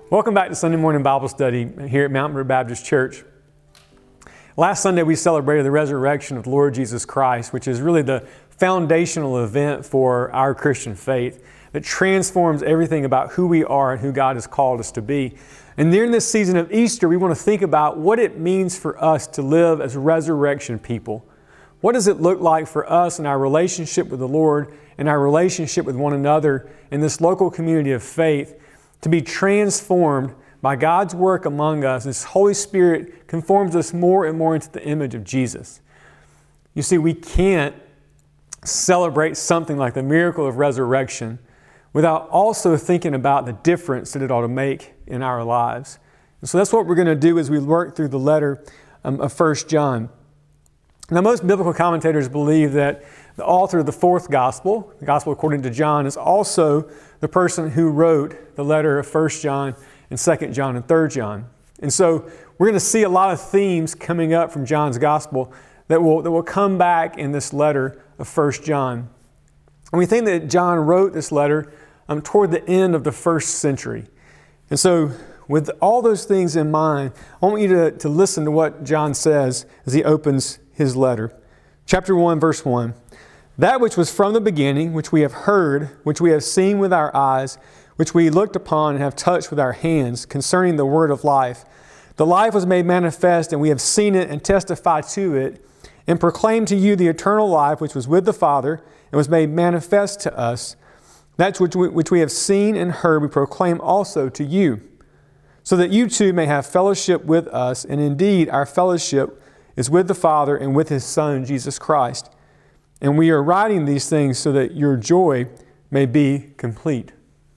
Welcome back to Sunday morning Bible study here at Mountain River Baptist Church. Last Sunday we celebrated the resurrection of the Lord Jesus Christ, which is really the foundational event for our Christian faith that transforms everything about who we are and who God has called us to be. And during this season of Easter, we want to think about what it means for us to live as resurrection people. What does it look like for us in our relationship with the Lord and our relationship with one another in this local community of faith to be transformed by God's work among us? This Holy Spirit conforms us more and more into the image of Jesus. You see, we can't celebrate something like the miracle of resurrection without also thinking about the difference that it ought to make in our lives. And so that's what we're going to do as we work through the letter of 1 John. Now, most biblical commentators believe that the author of the fourth gospel, the gospel according to John, is also the person who wrote the letter of 1 John and 2 John and 3 John. And so we're going to see a lot of themes coming up from John's gospel that will come back in this letter of 1 John. And we think that John wrote this letter toward the end of the first century. And so with all those things in mind, I want you to listen to what John says as he opens his letter. Chapter 1, verse 1. That which was from the beginning, which we have heard, which we have seen with our eyes, which we looked upon and have touched with our hands, concerning the word of life. The life was made manifest, and we have seen it and testify to it, and proclaim to you the eternal life which was with the Father, and was made manifest to us. That which we have seen and heard we proclaim also to you, so that you too may have fellowship with us, and indeed our fellowship is with the Father and with His Son, Jesus Christ. And we are writing these things so that your joy may be complete.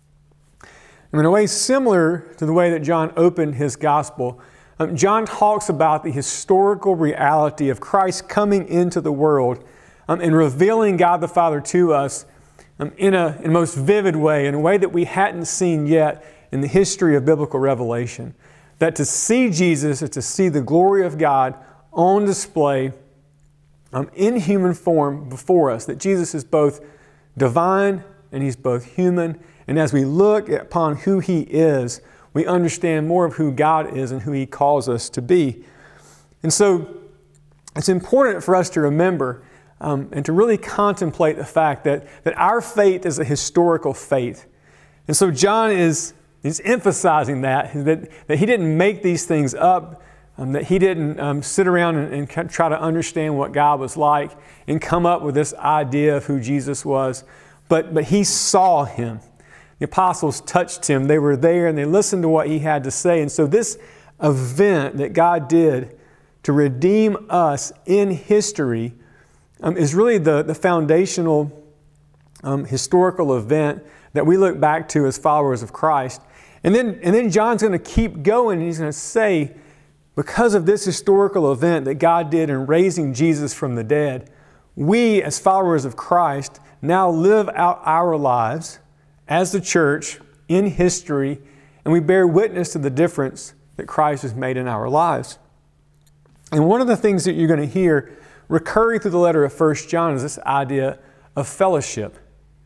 And in a way similar to the way that John opened his gospel, John talks about the historical reality of Christ coming into the world and revealing God the Father to us in a most vivid way, in a way that we hadn't seen yet in the history of biblical revelation. That to see Jesus is to see the glory of God on display in human form before us, that Jesus is both divine and He's both human. And as we look upon who He is, we understand more of who God is and who He calls us to be. And so it's important for us to remember and to really contemplate the fact that our faith is a historical faith. And so John is emphasizing that he didn't make these things up, that he didn't sit around and try to understand what God was like and come up with this idea of who Jesus was. But he saw Him. The apostles touched Him. They were there and they listened to what He had to say. And so this event that God did to redeem us in history is really the foundational historical event that we look back to as followers of Christ. And then John's going to keep going and he's going to say, because of this historical event that God did in raising Jesus from the dead, we as followers of Christ now live out our lives as the church in history, and we bear witness to the difference that Christ has made in our lives. And one of the things that you're going to hear recurring through the letter of 1 John is this idea of fellowship.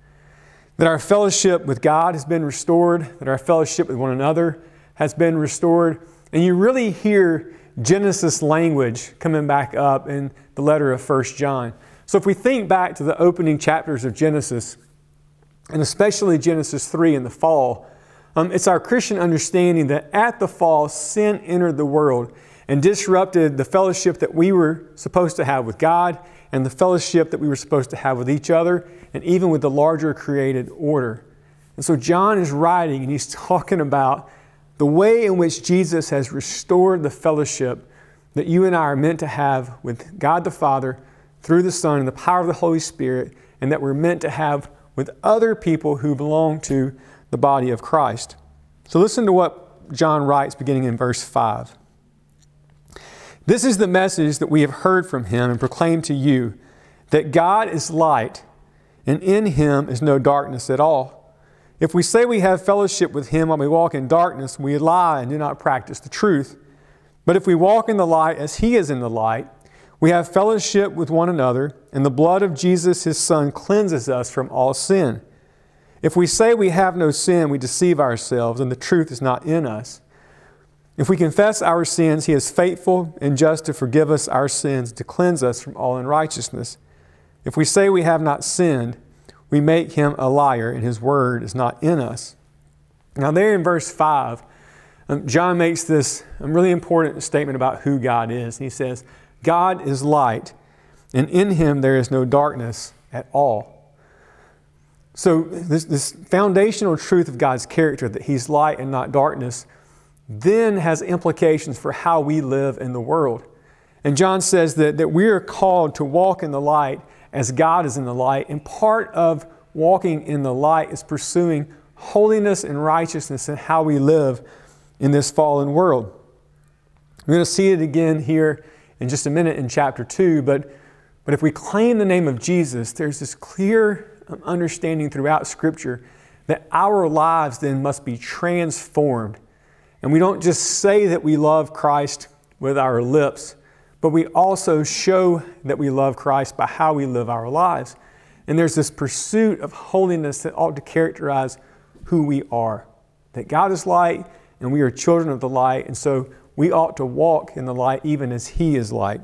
That our fellowship with God has been restored, that our fellowship with one another has been restored. And you really hear Genesis language coming back up in the letter of 1 John. So if we think back to the opening chapters of Genesis, and especially Genesis 3 in the fall, it's our Christian understanding that at the fall, sin entered the world and disrupted the fellowship that we were supposed to have with God and the fellowship that we were supposed to have with each other and even with the larger created order. And so John is writing and he's talking about the way in which Jesus has restored the fellowship that you and I are meant to have with God the Father through the Son and the power of the Holy Spirit, and that we're meant to have with other people who belong to the body of Christ. So listen to what John writes beginning in verse 5. This is the message that we have heard from Him and proclaimed to you, that God is light, and in Him is no darkness at all. If we say we have fellowship with Him while we walk in darkness, we lie and do not practice the truth. But if we walk in the light as He is in the light, we have fellowship with one another, and the blood of Jesus, His Son, cleanses us from all sin. If we say we have no sin, we deceive ourselves, and the truth is not in us. If we confess our sins, He is faithful and just to forgive us our sins, to cleanse us from all unrighteousness. If we say we have not sinned, we make Him a liar, and His word is not in us. Now there in verse 5, John makes this really important statement about who God is. He says, God is light, and in Him there is no darkness at all. So this foundational truth of God's character, that He's light and not darkness, then has implications for how we live in the world. And John says that we are called to walk in the light as God is in the light. And part of walking in the light is pursuing holiness and righteousness in how we live in this fallen world. We're going to see it again here in just a minute in chapter 2. But if we claim the name of Jesus, there's this clear understanding throughout Scripture that our lives then must be transformed. And we don't just say that we love Christ with our lips, but we also show that we love Christ by how we live our lives. And there's this pursuit of holiness that ought to characterize who we are. That God is light and we are children of the light, and so we ought to walk in the light even as He is light.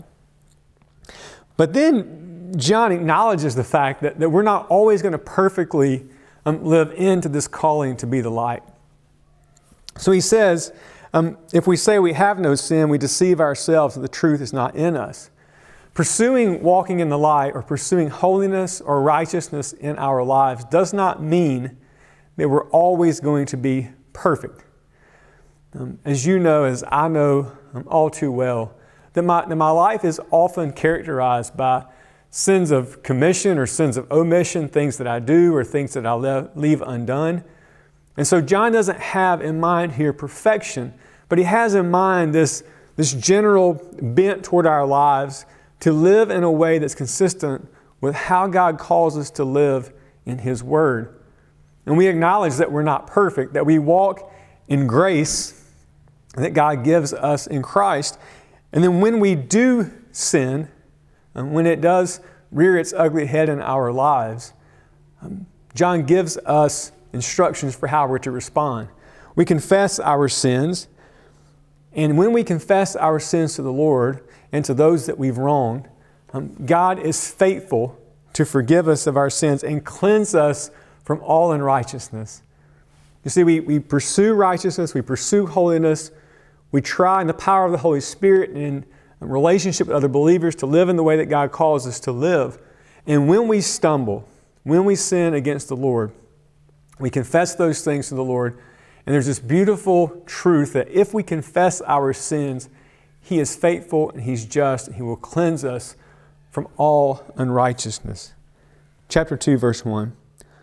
But then John acknowledges the fact that we're not always going to perfectly live into this calling to be the light. So he says, if we say we have no sin, we deceive ourselves and the truth is not in us. Pursuing walking in the light or pursuing holiness or righteousness in our lives does not mean that we're always going to be perfect. As you know, as I know all too well, that my life is often characterized by sins of commission or sins of omission, things that I do or things that I leave undone. And so John doesn't have in mind here perfection, but he has in mind this general bent toward our lives to live in a way that's consistent with how God calls us to live in His Word. And we acknowledge that we're not perfect, that we walk in grace that God gives us in Christ. And then when we do sin, and when it does rear its ugly head in our lives, John gives us instructions for how we're to respond. We confess our sins, and when we confess our sins to the Lord and to those that we've wronged, God is faithful to forgive us of our sins and cleanse us from all unrighteousness. You see, we pursue righteousness, we pursue holiness, we try in the power of the Holy Spirit and in relationship with other believers to live in the way that God calls us to live. And when we stumble, when we sin against the Lord, we confess those things to the Lord. And there's this beautiful truth that if we confess our sins, He is faithful and He's just, and He will cleanse us from all unrighteousness. Chapter 2, verse 1.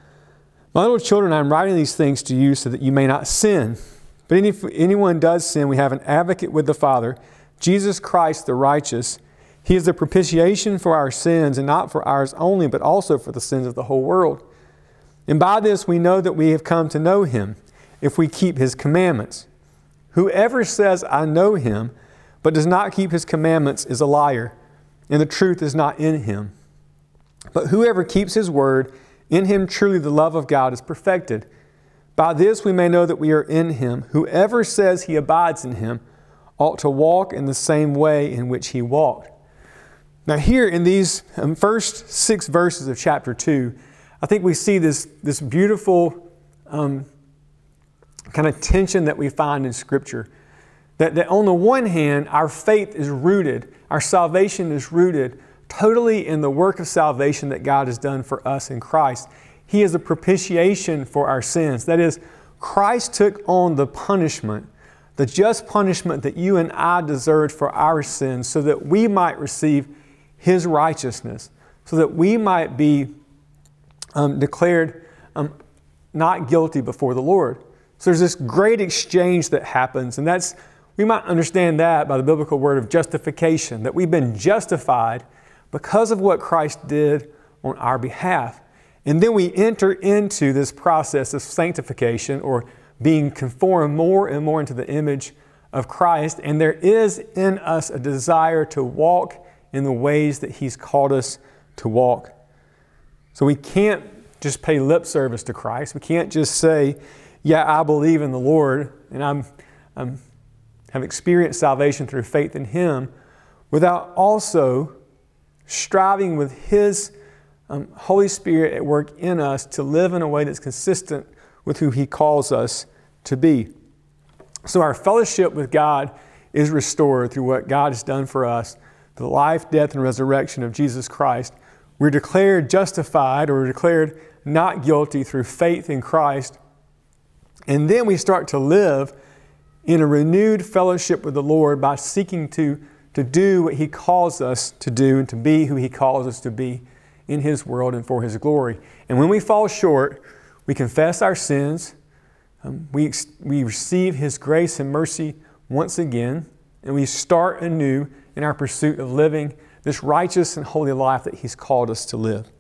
My little children, I am writing these things to you so that you may not sin. But if anyone does sin, we have an advocate with the Father, Jesus Christ the righteous. He is the propitiation for our sins, and not for ours only, but also for the sins of the whole world. And by this we know that we have come to know Him, if we keep His commandments. Whoever says, I know Him, but does not keep His commandments is a liar, and the truth is not in him. But whoever keeps His word, in him truly the love of God is perfected. By this we may know that we are in Him. Whoever says he abides in Him ought to walk in the same way in which He walked. Now here in these first 6 verses of chapter 2, I think we see this beautiful kind of tension that we find in Scripture. That on the one hand, our faith is rooted, our salvation is rooted totally in the work of salvation that God has done for us in Christ. He is a propitiation for our sins. That is, Christ took on the punishment, the just punishment that you and I deserved for our sins, so that we might receive His righteousness, so that we might be declared not guilty before the Lord. So there's this great exchange that happens, and we might understand that by the biblical word of justification, that we've been justified because of what Christ did on our behalf. And then we enter into this process of sanctification, or being conformed more and more into the image of Christ. And there is in us a desire to walk in the ways that He's called us to walk. So we can't just pay lip service to Christ. We can't just say, yeah, I believe in the Lord and I'm have experienced salvation through faith in Him, without also striving with His Holy Spirit at work in us to live in a way that's consistent with who He calls us to be. So our fellowship with God is restored through what God has done for us, the life, death, and resurrection of Jesus Christ. We're declared justified, or we're declared not guilty through faith in Christ. And then we start to live in a renewed fellowship with the Lord by seeking to do what He calls us to do and to be who He calls us to be in His world and for His glory. And when we fall short, we confess our sins, we receive His grace and mercy once again, and we start anew in our pursuit of living this righteous and holy life that He's called us to live.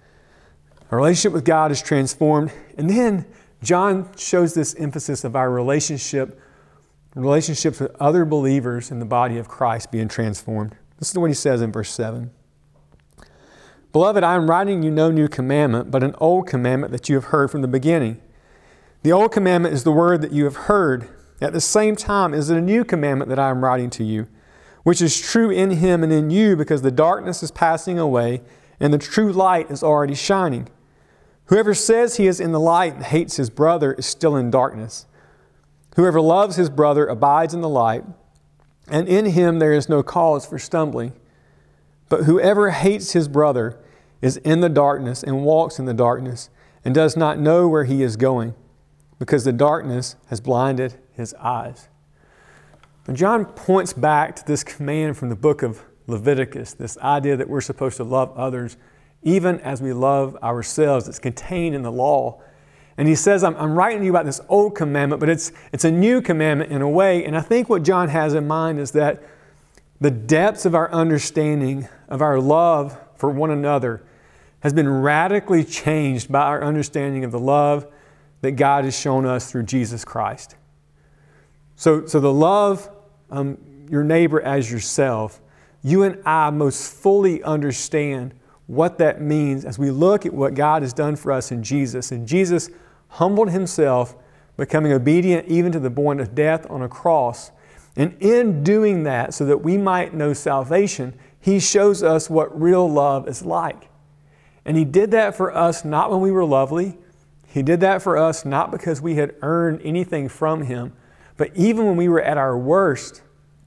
Our relationship with God is transformed, and then John shows this emphasis of our relationships with other believers in the body of Christ being transformed. Listen to what he says in verse 7. Beloved, I am writing you no new commandment, but an old commandment that you have heard from the beginning. The old commandment is the word that you have heard. At the same time is it a new commandment that I am writing to you, which is true in Him and in you, because the darkness is passing away and the true light is already shining. Whoever says he is in the light and hates his brother is still in darkness. Whoever loves his brother abides in the light, and in him there is no cause for stumbling. But whoever hates his brother is in the darkness and walks in the darkness and does not know where he is going, because the darkness has blinded his eyes. And John points back to this command from the book of Leviticus, this idea that we're supposed to love others even as we love ourselves. It's contained in the law. And he says, I'm writing to you about this old commandment, but it's a new commandment in a way. And I think what John has in mind is that the depths of our understanding of our love for one another has been radically changed by our understanding of the love that God has shown us through Jesus Christ. So the love your neighbor as yourself, you and I most fully understand what that means as we look at what God has done for us in Jesus. And Jesus humbled Himself, becoming obedient even to the point of death on a cross. And in doing that, so that we might know salvation, He shows us what real love is like. And He did that for us not when we were lovely. He did that for us not because we had earned anything from Him, but even when we were at our worst,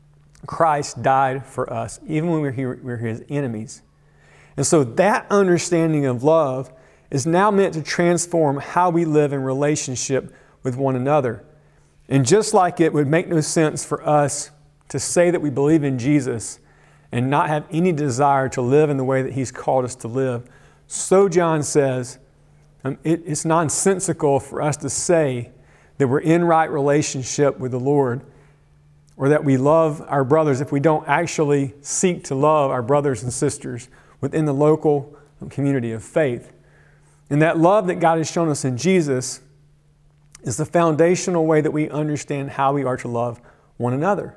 Christ died for us, even when we were His enemies. And so that understanding of love is now meant to transform how we live in relationship with one another. And just like it would make no sense for us to say that we believe in Jesus and not have any desire to live in the way that He's called us to live, so John says, it's nonsensical for us to say that we're in right relationship with the Lord or that we love our brothers if we don't actually seek to love our brothers and sisters within the local community of faith. And that love that God has shown us in Jesus is the foundational way that we understand how we are to love one another.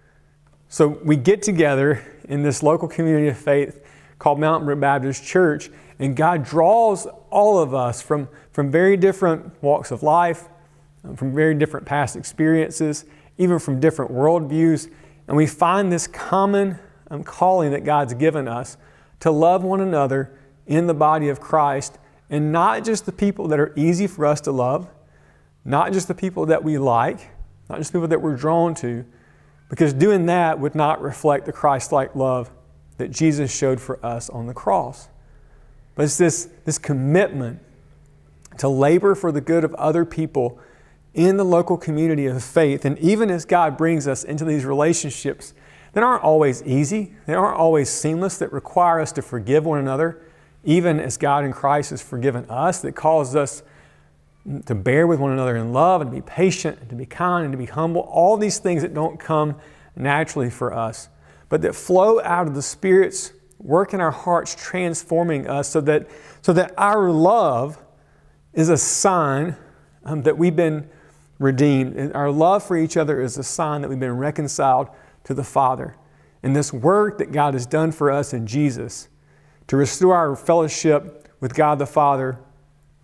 So we get together in this local community of faith called Mountain Brook Baptist Church, and God draws all of us from very different walks of life, from very different past experiences, even from different worldviews, and we find this common calling that God's given us to love one another in the body of Christ, and not just the people that are easy for us to love, not just the people that we like, not just people that we're drawn to, because doing that would not reflect the Christ-like love that Jesus showed for us on the cross. But it's this commitment to labor for the good of other people in the local community of faith. And even as God brings us into these relationships that aren't always easy, they aren't always seamless, that require us to forgive one another, even as God in Christ has forgiven us, that calls us to bear with one another in love and to be patient and to be kind and to be humble, all these things that don't come naturally for us, but that flow out of the Spirit's work in our hearts, transforming us so that our love is a sign that we've been redeemed. And our love for each other is a sign that we've been reconciled to the Father. And this work that God has done for us in Jesus to restore our fellowship with God the Father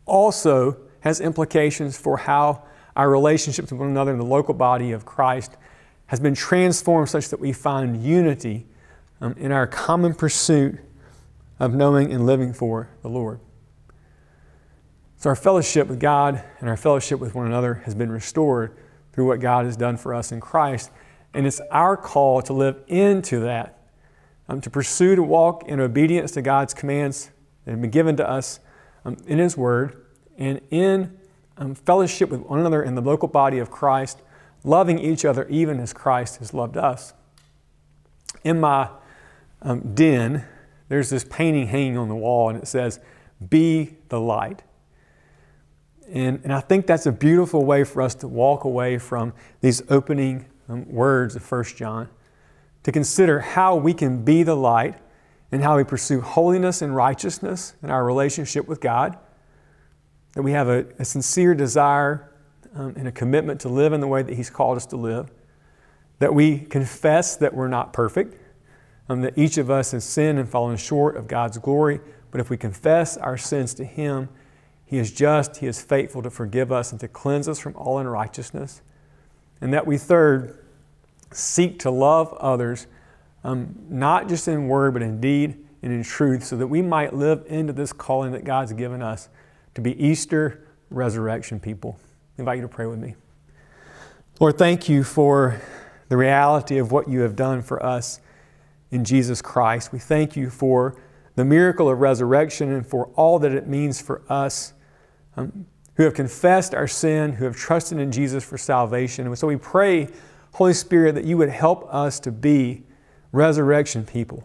also has implications for how our relationships with one another in the local body of Christ has been transformed such that we find unity in our common pursuit of knowing and living for the Lord. So our fellowship with God and our fellowship with one another has been restored through what God has done for us in Christ. And it's our call to live into that, to pursue to walk in obedience to God's commands that have been given to us in His Word, and in fellowship with one another in the local body of Christ, loving each other even as Christ has loved us. In my den, there's this painting hanging on the wall, and it says, "Be the light." And I think that's a beautiful way for us to walk away from these opening words of 1 John, to consider how we can be the light and how we pursue holiness and righteousness in our relationship with God, that we have a sincere desire and a commitment to live in the way that He's called us to live, that we confess that we're not perfect, that each of us has sinned and fallen short of God's glory, but if we confess our sins to Him, He is just, He is faithful to forgive us and to cleanse us from all unrighteousness. And that we, third, seek to love others, not just in word, but in deed and in truth, so that we might live into this calling that God's given us to be Easter resurrection people. I invite you to pray with me. Lord, thank You for the reality of what You have done for us in Jesus Christ. We thank You for the miracle of resurrection and for all that it means for us who have confessed our sin, who have trusted in Jesus for salvation. And so we pray, Holy Spirit, that You would help us to be resurrection people,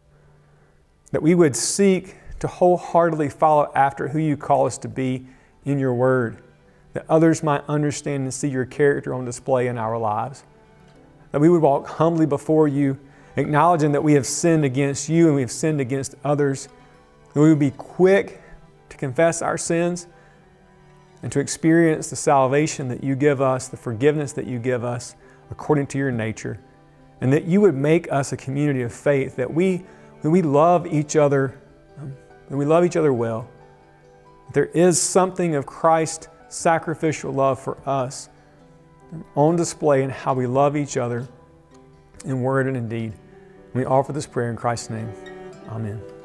that we would seek to wholeheartedly follow after who You call us to be in Your Word, that others might understand and see Your character on display in our lives, that we would walk humbly before You, acknowledging that we have sinned against You and we have sinned against others, that we would be quick to confess our sins and to experience the salvation that You give us, the forgiveness that You give us according to Your nature, and that You would make us a community of faith, that we love each other, that we love each other well. There is something of Christ's sacrificial love for us on display in how we love each other in word and in deed. We offer this prayer in Christ's name. Amen.